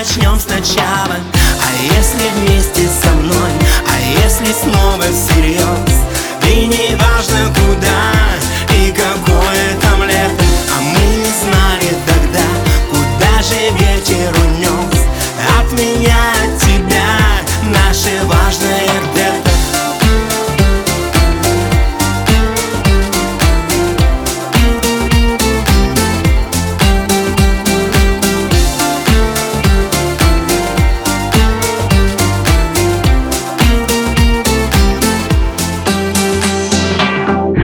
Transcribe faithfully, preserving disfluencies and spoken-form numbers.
начнем сначала. А если вместе со мной, а если снова всерьез, ты не